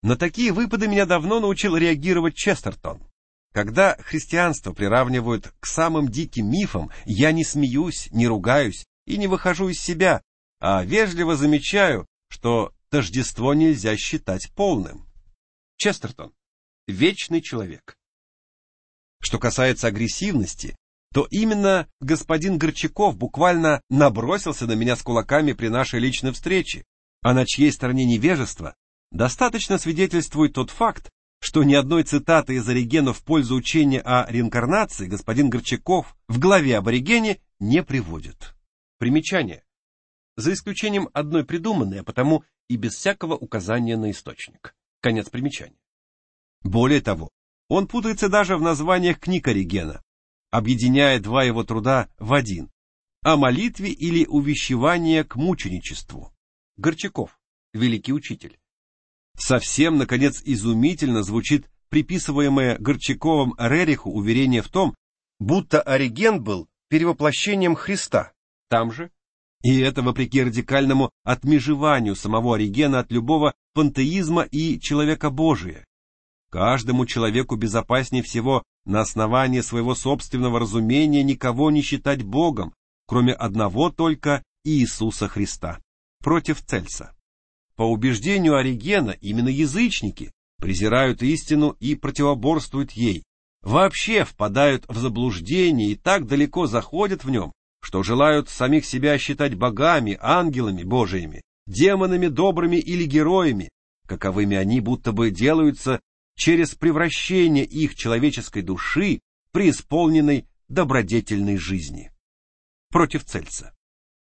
На такие выпады меня давно научил реагировать Честертон. Когда христианство приравнивают к самым диким мифам, я не смеюсь, не ругаюсь и не выхожу из себя, а вежливо замечаю, что тождество нельзя считать полным. Честертон – вечный человек. Что касается агрессивности, то именно господин Горчаков буквально набросился на меня с кулаками при нашей личной встрече, а на чьей стороне невежество достаточно свидетельствует тот факт, что ни одной цитаты из Оригена в пользу учения о реинкарнации господин Горчаков в главе об Оригене не приводит. Примечание. За исключением одной придуманной, а потому и без всякого указания на источник. Конец примечания. Более того, он путается даже в названиях книг Оригена, объединяя два его труда в один – о молитве или увещевание к мученичеству. Горчаков, великий учитель. Совсем, наконец, изумительно звучит приписываемое Горчаковым Рериху уверение в том, будто Ориген был перевоплощением Христа. Там же, и это вопреки радикальному отмежеванию самого Оригена от любого пантеизма и человекобожия. Каждому человеку безопаснее всего на основании своего собственного разумения никого не считать Богом, кроме одного только Иисуса Христа. Против Цельса. По убеждению Оригена, именно язычники презирают истину и противоборствуют ей, вообще впадают в заблуждение и так далеко заходят в нем, что желают самих себя считать богами, ангелами божиими, демонами добрыми или героями, каковыми они будто бы делаются через превращение их человеческой души при исполненной добродетельной жизни. Против Цельса.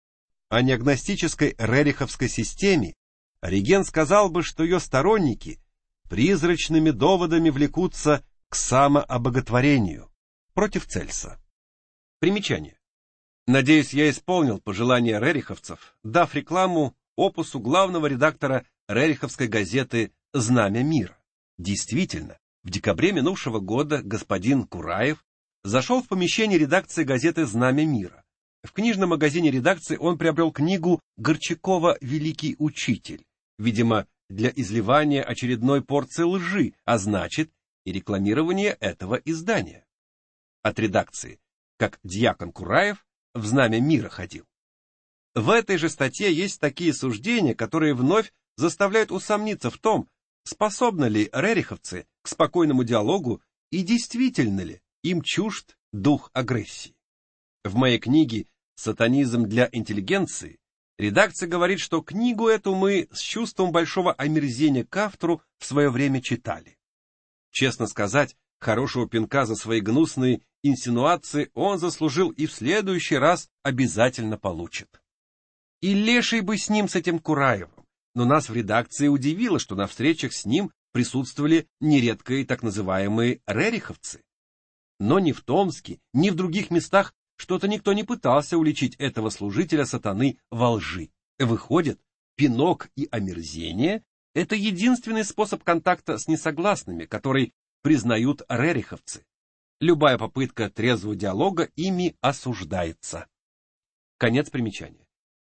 О неагностической рериховской системе Ориген сказал бы, что ее сторонники призрачными доводами влекутся к самообоготворению. Против Цельса. Примечание. Надеюсь, я исполнил пожелания рериховцев, дав рекламу опусу главного редактора рериховской газеты «Знамя мира». Действительно, в декабре минувшего года господин Кураев зашел в помещение редакции газеты «Знамя мира». В книжном магазине редакции он приобрел книгу Горчакова «Великий учитель», видимо, для изливания очередной порции лжи, а значит, и рекламирования этого издания. От редакции, как дьякон Кураев в «Знамя мира» ходил. В этой же статье есть такие суждения, которые вновь заставляют усомниться в том, способны ли рериховцы к спокойному диалогу и действительно ли им чужд дух агрессии. В моей книге «Сатанизм для интеллигенции» редакция говорит, что книгу эту мы с чувством большого омерзения к автору в свое время читали. Честно сказать, хорошего пинка за свои гнусные инсинуации он заслужил и в следующий раз обязательно получит. И леший бы с ним, с этим Кураевым, но нас в редакции удивило, что на встречах с ним присутствовали нередко и так называемые рериховцы. Но ни в Томске, ни в других местах что-то никто не пытался уличить этого служителя сатаны во лжи. Выходит, пинок и омерзение – это единственный способ контакта с несогласными, который признают рериховцы. Любая попытка трезвого диалога ими осуждается. Конец примечания.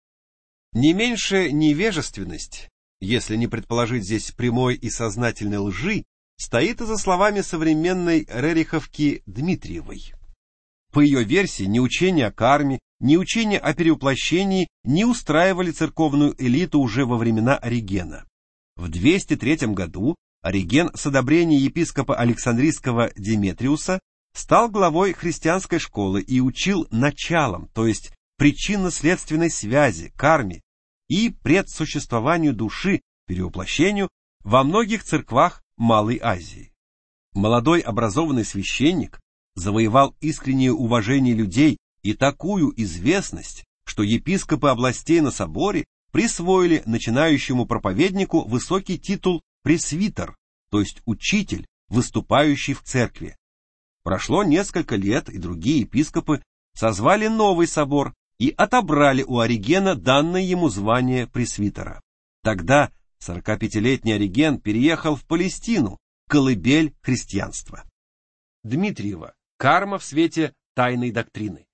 Не меньшая невежественность, если не предположить здесь прямой и сознательной лжи, стоит и за словами современной рериховки Дмитриевой. По ее версии, ни учение о карме, ни учение о перевоплощении не устраивали церковную элиту уже во времена Оригена. В 203 году Ориген с одобрения епископа Александрийского Деметриуса стал главой христианской школы и учил началам, то есть причинно-следственной связи, карме и предсуществованию души, перевоплощению во многих церквах Малой Азии. Молодой образованный священник завоевал искреннее уважение людей и такую известность, что епископы областей на соборе присвоили начинающему проповеднику высокий титул пресвитер, то есть учитель, выступающий в церкви. Прошло несколько лет, и другие епископы созвали новый собор и отобрали у Оригена данное ему звание пресвитера. Тогда 45-летний Ориген переехал в Палестину, колыбель христианства. Дмитриева. Карма в свете тайной доктрины.